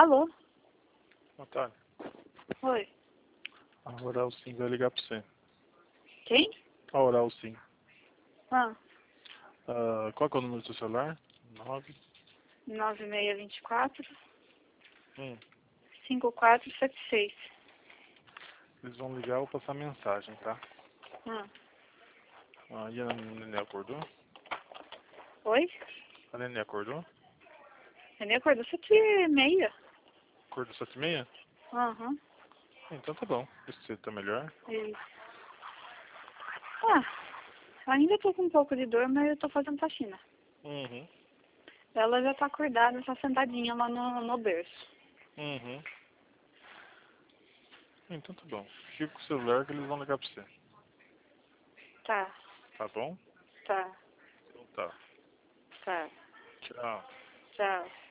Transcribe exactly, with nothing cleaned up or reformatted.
Alô? Natália, Oi. a Oral Sim vai ligar pra você. Quem? A Oral Sim. Ah, Ah, qual que é o número do seu celular? Nove. nove seis dois quatro, Hum. cinco quatro sete seis. Eles vão ligar ou passar mensagem, tá? Ah. Ah, e a Nenê acordou? Oi? A Nenê acordou? Ele acordou sete e meia. Acordou sete e meia? Aham. Então tá bom. Se você tá melhor. Isso. Ah, ainda tô com um pouco de dor, mas eu tô fazendo faxina. Uhum. Ela já tá acordada, tá sentadinha lá no, no berço. Uhum. Então tá bom. Fica com o celular que eles vão ligar pra você. Tá, Tá bom? tá, Então tá. tá. Tchau. Tchau.